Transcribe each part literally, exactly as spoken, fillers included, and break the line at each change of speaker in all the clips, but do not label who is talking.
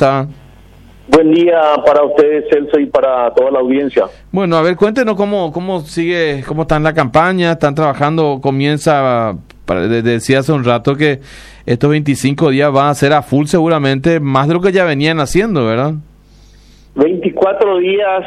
está?
Buen día para ustedes, Celso, y para toda la audiencia.
Bueno, a ver, cuéntenos cómo cómo sigue, cómo está en la campaña, están trabajando, comienza, para, decía hace un rato que estos veinticinco días van a ser a full seguramente, más de lo que ya venían haciendo, ¿verdad?
veinticuatro días,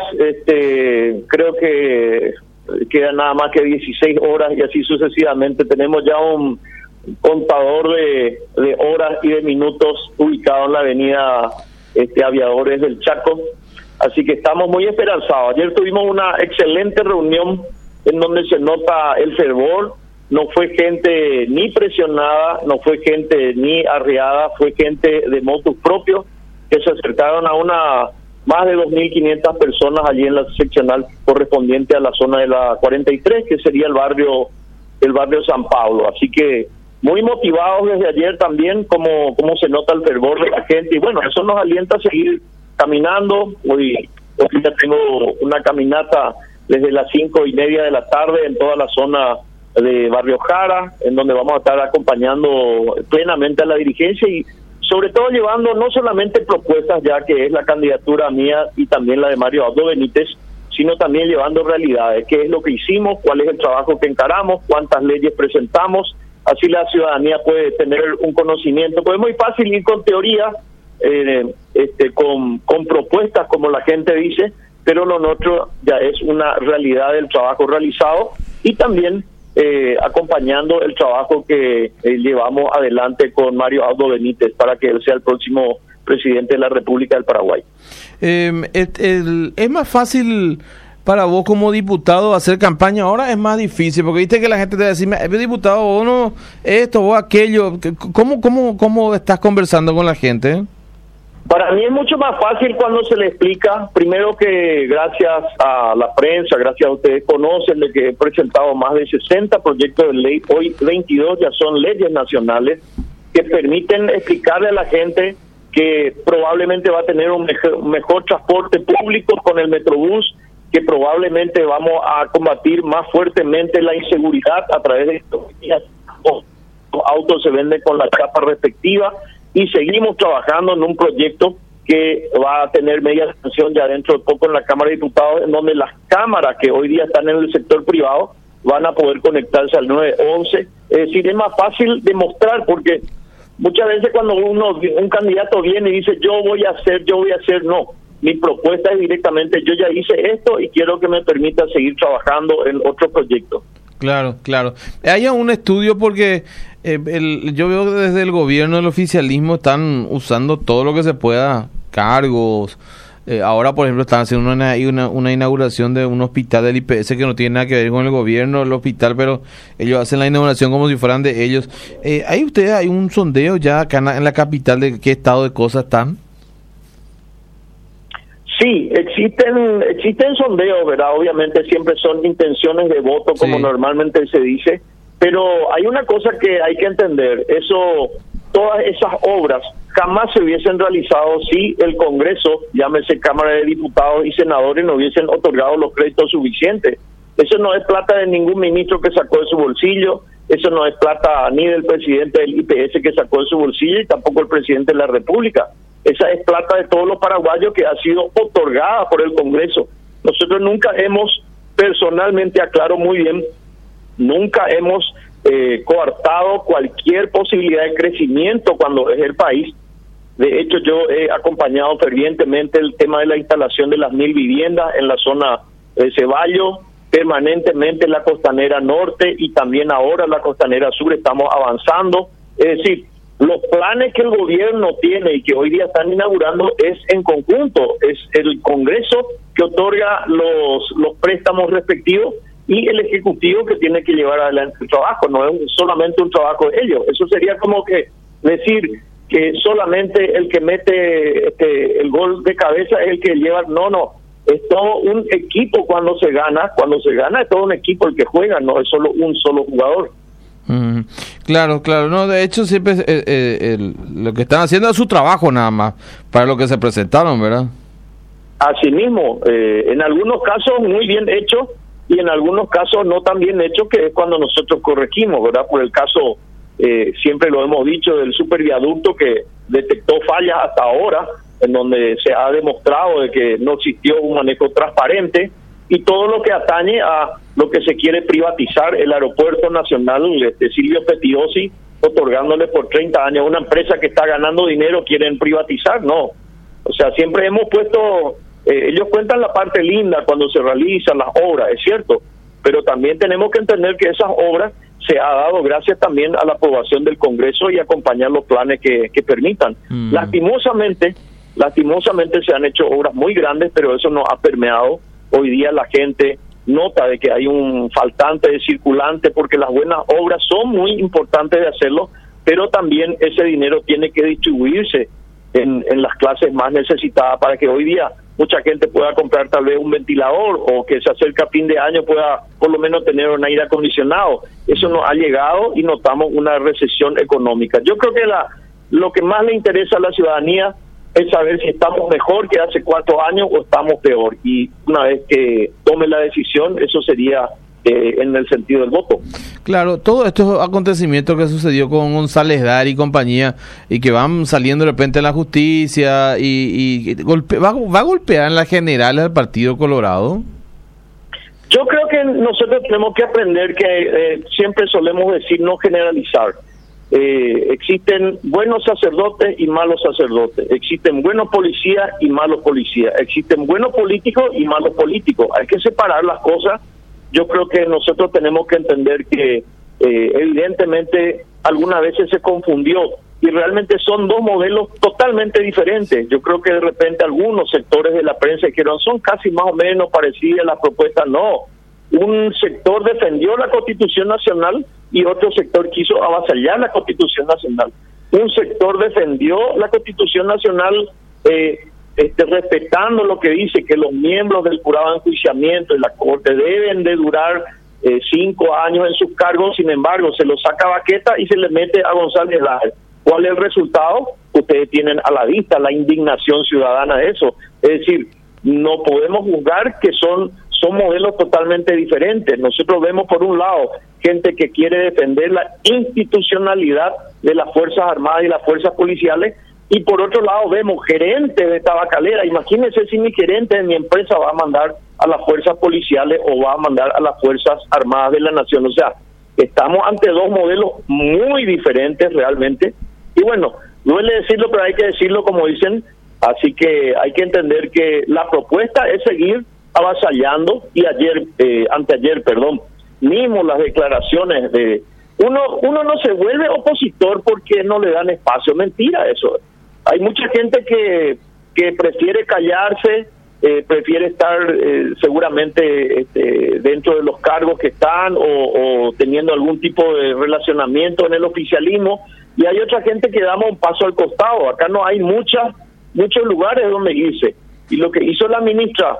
este, creo que quedan nada más que dieciséis horas y así sucesivamente. Tenemos ya un contador de, de horas y de minutos ubicado en la avenida este, Aviadores del Chaco, así que estamos muy esperanzados. Ayer tuvimos una excelente reunión en donde se nota el fervor. No fue gente ni presionada, no fue gente ni arreada, fue gente de motus propio que se acercaron a una más de dos mil quinientas personas allí en la seccional correspondiente a la zona de la cuarenta y tres, que sería el barrio el barrio San Pablo. Así que muy motivados desde ayer también, como, como se nota el fervor de la gente. Y bueno, eso nos alienta a seguir caminando. Hoy, hoy ya tengo una caminata desde las cinco y media de la tarde en toda la zona de Barrio Jara, en donde vamos a estar acompañando plenamente a la dirigencia y sobre todo llevando no solamente propuestas, ya que es la candidatura mía y también la de Mario Abdo Benítez, sino también llevando realidades, qué es lo que hicimos, cuál es el trabajo que encaramos, cuántas leyes presentamos, así la ciudadanía puede tener un conocimiento, pues es muy fácil ir con teoría, eh, este, con, con propuestas como la gente dice, pero lo nuestro ya es una realidad del trabajo realizado y también Eh, acompañando el trabajo que eh, llevamos adelante con Mario Abdo Benítez para que él sea el próximo presidente de la República del Paraguay.
Eh, et, el, ¿Es más fácil para vos como diputado hacer campaña ahora? Es más difícil, porque viste que la gente te va a decir, diputado, vos no, esto, vos aquello. ¿Cómo, cómo, cómo estás conversando con la gente?
Para mí es mucho más fácil cuando se le explica, primero que gracias a la prensa, gracias a ustedes conocen de que he presentado más de sesenta proyectos de ley, hoy veintidós ya son leyes nacionales que permiten explicarle a la gente que probablemente va a tener un mejor, un mejor transporte público con el Metrobús, que probablemente vamos a combatir más fuertemente la inseguridad a través de estos días. Los autos se venden con la chapa respectiva. Y seguimos trabajando en un proyecto que va a tener media sanción ya dentro de poco en la Cámara de Diputados, en donde las cámaras que hoy día están en el sector privado van a poder conectarse al nueve once. Es decir, es más fácil demostrar, porque muchas veces cuando uno un candidato viene y dice yo voy a hacer, yo voy a hacer, no. Mi propuesta es directamente, yo ya hice esto y quiero que me permita seguir trabajando en otro proyecto.
Claro, claro. Hay un estudio porque eh, el, yo veo que desde el gobierno, el oficialismo, están usando todo lo que se pueda, cargos. Eh, ahora, por ejemplo, están haciendo una, una, una inauguración de un hospital del I P S que no tiene nada que ver con el gobierno, el hospital, pero ellos hacen la inauguración como si fueran de ellos. Eh, ¿Hay ustedes, hay un sondeo ya acá en la, en la capital de qué estado de cosas están?
Sí, existen existen sondeos, ¿verdad? Obviamente siempre son intenciones de voto, como sí, normalmente se dice, pero hay una cosa que hay que entender, eso, todas esas obras jamás se hubiesen realizado si el Congreso, llámese Cámara de Diputados y Senadores, no hubiesen otorgado los créditos suficientes. Eso no es plata de ningún ministro que sacó de su bolsillo, eso no es plata ni del presidente del I P S que sacó de su bolsillo y tampoco el presidente de la República. Esa es plata de todos los paraguayos que ha sido otorgada por el Congreso. Nosotros nunca hemos, personalmente aclaro muy bien, nunca hemos eh, coartado cualquier posibilidad de crecimiento cuando es el país. De hecho, yo he acompañado fervientemente el tema de la instalación de las mil viviendas en la zona de Ceballos, permanentemente en la costanera norte y también ahora en la costanera sur estamos avanzando. Es decir, los planes que el gobierno tiene y que hoy día están inaugurando es en conjunto, es el Congreso que otorga los los préstamos respectivos y el Ejecutivo que tiene que llevar adelante el trabajo, no es solamente un trabajo de ellos. Eso sería como que decir que solamente el que mete este, el gol de cabeza es el que lleva, no, no, es todo un equipo cuando se gana, cuando se gana es todo un equipo el que juega, no es solo un solo jugador.
Mm, claro, claro, no, de hecho siempre eh, eh, el, lo que están haciendo es su trabajo nada más, para lo que se presentaron, ¿verdad?
Así mismo, eh, en algunos casos muy bien hecho y en algunos casos no tan bien hecho, que es cuando nosotros corregimos, ¿verdad? Por el caso, eh, siempre lo hemos dicho, del superviaducto que detectó fallas hasta ahora, en donde se ha demostrado de que no existió un manejo transparente, y todo lo que atañe a lo que se quiere privatizar, el aeropuerto nacional de Silvio Petiosi, otorgándole por treinta años a una empresa que está ganando dinero, quieren privatizar, no. O sea, siempre hemos puesto, eh, ellos cuentan la parte linda cuando se realizan las obras, es cierto, pero también tenemos que entender que esas obras se ha dado gracias también a la aprobación del Congreso y acompañar los planes que, que permitan. Mm. Lastimosamente, lastimosamente se han hecho obras muy grandes, pero eso no ha permeado. Hoy día la gente nota de que hay un faltante de circulante, porque las buenas obras son muy importantes de hacerlo, pero también ese dinero tiene que distribuirse en, en las clases más necesitadas para que hoy día mucha gente pueda comprar tal vez un ventilador, o que se acerca a fin de año pueda por lo menos tener un aire acondicionado. Eso nos ha llegado y notamos una recesión económica. Yo creo que la, lo que más le interesa a la ciudadanía es saber si estamos mejor que hace cuatro años o estamos peor. Y una vez que tome la decisión, eso sería eh, en el sentido del voto.
Claro, todos estos acontecimientos que sucedió con González Dar y compañía, y que van saliendo de repente en la justicia, y, y golpe, va, va a golpear en las generales al Partido Colorado.
Yo creo que nosotros tenemos que aprender que eh, siempre solemos decir no generalizar. Eh, existen buenos sacerdotes y malos sacerdotes, existen buenos policías y malos policías, existen buenos políticos y malos políticos. Hay que separar las cosas. Yo creo que nosotros tenemos que entender que eh, evidentemente algunas veces se confundió, y realmente son dos modelos totalmente diferentes. Yo creo que de repente algunos sectores de la prensa dijeron son casi más o menos parecidas las propuestas. No, un sector defendió la Constitución Nacional y otro sector quiso avasallar la Constitución Nacional. Un sector defendió la Constitución Nacional eh, este, respetando lo que dice, que los miembros del jurado de enjuiciamiento y la Corte deben de durar eh, cinco años en sus cargos. Sin embargo, se lo saca Baqueta y se le mete a González Dar. ¿Cuál es el resultado? Ustedes tienen a la vista la indignación ciudadana de eso. Es decir, no podemos juzgar que son son modelos totalmente diferentes. Nosotros vemos por un lado gente que quiere defender la institucionalidad de las Fuerzas Armadas y las Fuerzas Policiales, y por otro lado vemos gerentes de tabacalera. Imagínense si mi gerente de mi empresa va a mandar a las Fuerzas Policiales o va a mandar a las Fuerzas Armadas de la Nación. O sea, estamos ante dos modelos muy diferentes realmente, y bueno, duele decirlo, pero hay que decirlo como dicen. Así que hay que entender que la propuesta es seguir avasallando, y ayer, eh, anteayer, perdón, mismo las declaraciones de uno, uno no se vuelve opositor porque no le dan espacio. Mentira eso. Hay mucha gente que que prefiere callarse, eh, prefiere estar eh, seguramente este, dentro de los cargos que están, o, o teniendo algún tipo de relacionamiento en el oficialismo, y hay otra gente que damos un paso al costado. Acá no hay muchas muchos lugares donde irse, y lo que hizo la ministra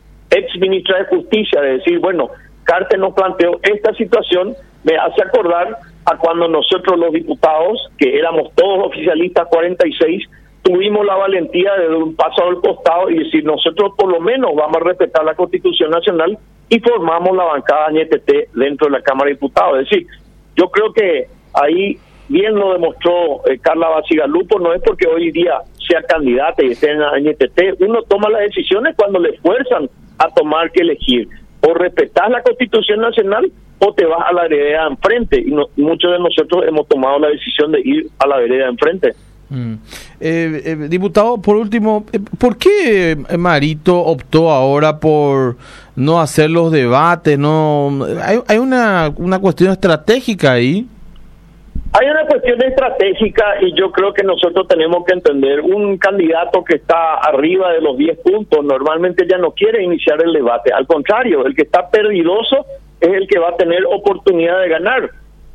ex ministra de Justicia, de decir, bueno, Carter nos planteó esta situación, me hace acordar a cuando nosotros los diputados, que éramos todos oficialistas cuarenta y seis, tuvimos la valentía de dar un paso al costado y decir, nosotros por lo menos vamos a respetar la Constitución Nacional, y formamos la bancada N T T dentro de la Cámara de Diputados. Es decir, yo creo que ahí bien lo demostró eh, Carla Bacigalupo. No es porque hoy día sea candidata y esté en la N T T, uno toma las decisiones cuando le fuerzan a tomar que elegir, o respetar la Constitución Nacional o te vas a la vereda de enfrente, y no, muchos de nosotros hemos tomado la decisión de ir a la vereda de enfrente.
Mm. Eh, eh, diputado, por último, eh, ¿por qué Marito optó ahora por no hacer los debates? No, hay, hay una, una cuestión estratégica ahí.
Hay una cuestión estratégica, y yo creo que nosotros tenemos que entender, un candidato que está arriba de los diez puntos normalmente ya no quiere iniciar el debate. Al contrario, el que está perdidoso es el que va a tener oportunidad de ganar.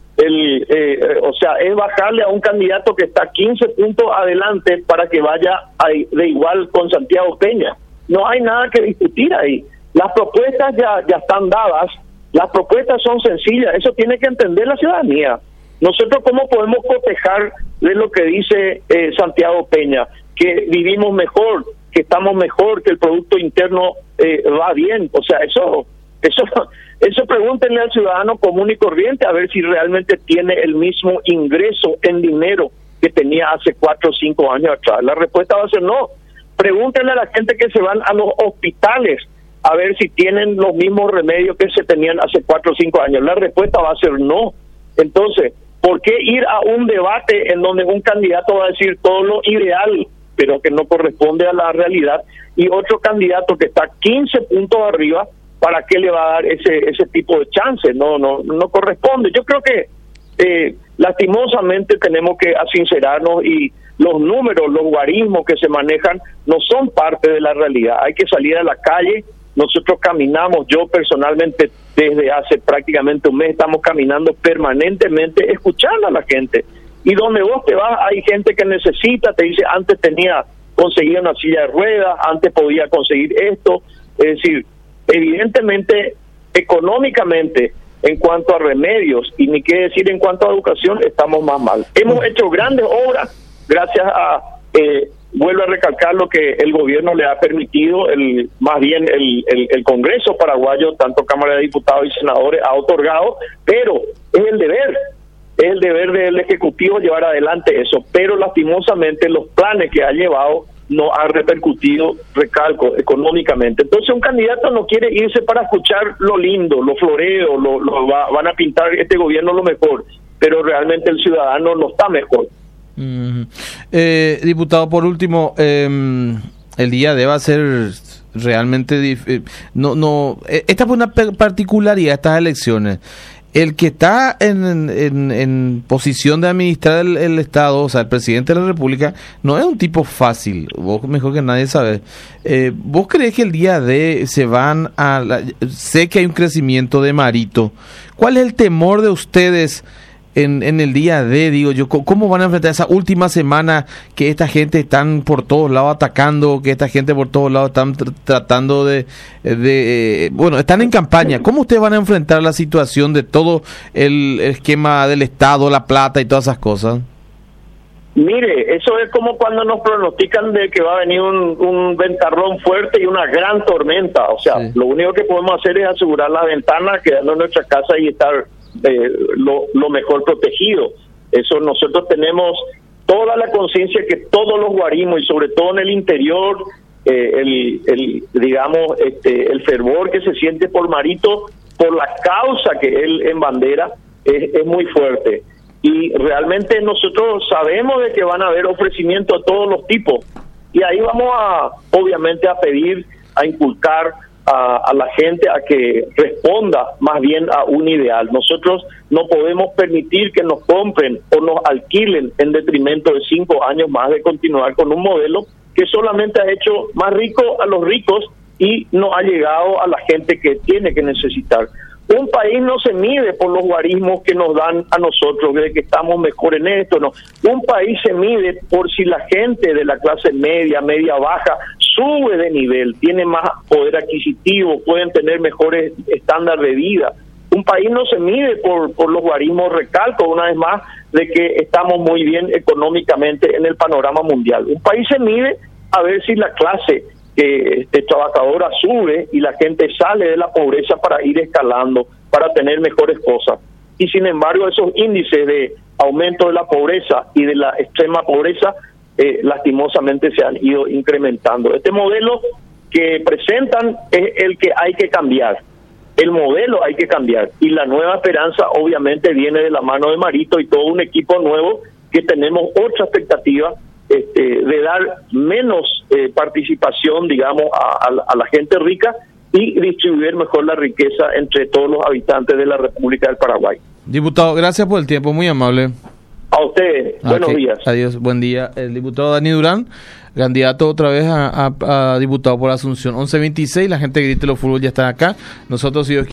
El, eh, o sea, es bajarle a un candidato que está quince puntos adelante para que vaya a, de igual con Santiago Peña. No hay nada que discutir ahí. Las propuestas ya, ya están dadas, las propuestas son sencillas, eso tiene que entender la ciudadanía. Nosotros, ¿cómo podemos cotejar de lo que dice eh, Santiago Peña? Que vivimos mejor, que estamos mejor, que el Producto Interno eh, va bien. O sea, eso, eso, eso pregúntenle al ciudadano común y corriente a ver si realmente tiene el mismo ingreso en dinero que tenía hace cuatro o cinco años atrás. La respuesta va a ser no. Pregúntenle a la gente que se van a los hospitales a ver si tienen los mismos remedios que se tenían hace cuatro o cinco años. La respuesta va a ser no. Entonces, ¿por qué ir a un debate en donde un candidato va a decir todo lo ideal, pero que no corresponde a la realidad, y otro candidato que está quince puntos arriba, para qué le va a dar ese ese tipo de chance? No, no, no corresponde. Yo creo que eh, lastimosamente tenemos que sincerarnos, y los números, los guarismos que se manejan no son parte de la realidad. Hay que salir a la calle. Nosotros caminamos, yo personalmente desde hace prácticamente un mes estamos caminando permanentemente, escuchando a la gente. Y donde vos te vas hay gente que necesita, te dice, antes tenía, conseguía una silla de ruedas, antes podía conseguir esto. Es decir, evidentemente, económicamente, en cuanto a remedios, y ni qué decir en cuanto a educación, estamos más mal. Hemos hecho grandes obras gracias a... Eh, vuelvo a recalcar lo que el gobierno le ha permitido, el más bien el, el, el Congreso paraguayo, tanto Cámara de Diputados y Senadores, ha otorgado, pero es el deber, es el deber del Ejecutivo llevar adelante eso, pero lastimosamente los planes que ha llevado no han repercutido, recalco, económicamente. Entonces un candidato no quiere irse para escuchar lo lindo, lo floreo, lo, lo va, van a pintar este gobierno lo mejor, pero realmente el ciudadano no está mejor.
Mm. Eh, diputado, por último, eh, el día de va a ser realmente dif- no no eh, esta fue una particularidad de estas elecciones. El que está en, en, en posición de administrar el, el Estado, o sea, el presidente de la República, no es un tipo fácil. Vos mejor que nadie sabes. Eh, ¿Vos crees que el día de se van a la, sé que hay un crecimiento de Marito? ¿Cuál es el temor de ustedes En, en el día de, digo yo, cómo van a enfrentar esa última semana que esta gente están por todos lados atacando, que esta gente por todos lados están tr- tratando de, de, eh, bueno, están en campaña? ¿Cómo ustedes van a enfrentar la situación de todo el esquema del Estado, la plata y todas esas cosas?
Mire, eso es como cuando nos pronostican de que va a venir un, un ventarrón fuerte y una gran tormenta. O sea, sí. Lo único que podemos hacer es asegurar las ventanas, quedarnos en nuestra casa y estar Eh, lo, lo mejor protegido. Eso nosotros tenemos toda la conciencia que todos los guarismos, y sobre todo en el interior, eh, el, el digamos este el fervor que se siente por Marito, por la causa que él embandera, es, es muy fuerte, y realmente nosotros sabemos de que van a haber ofrecimientos de todos los tipos, y ahí vamos a obviamente a pedir, a inculcar A, a la gente a que responda más bien a un ideal. Nosotros no podemos permitir que nos compren o nos alquilen en detrimento de cinco años más de continuar con un modelo que solamente ha hecho más rico a los ricos y no ha llegado a la gente que tiene que necesitar. Un país no se mide por los guarismos que nos dan a nosotros, de que estamos mejor en esto, no. Un país se mide por si la gente de la clase media, media baja, sube de nivel, tiene más poder adquisitivo, pueden tener mejores estándares de vida. Un país no se mide por, por los guarismos, recalco una vez más, de que estamos muy bien económicamente en el panorama mundial. Un país se mide a ver si la clase que este, trabajadora sube y la gente sale de la pobreza para ir escalando, para tener mejores cosas. Y sin embargo, esos índices de aumento de la pobreza y de la extrema pobreza, eh, lastimosamente se han ido incrementando. Este modelo que presentan es el que hay que cambiar. El modelo hay que cambiar. Y la nueva esperanza obviamente viene de la mano de Marito y todo un equipo nuevo que tenemos otra expectativa, Este, de dar menos eh, participación, digamos, a, a, la, a la gente rica y distribuir mejor la riqueza entre todos los habitantes de la República del Paraguay.
Diputado, gracias por el tiempo, muy amable.
A ustedes, okay. Buenos días.
Adiós, buen día. El diputado Dani Durán, candidato otra vez a, a, a diputado por Asunción. once veintiséis, la gente que grite los fútbol ya está acá. Nosotros, si Dios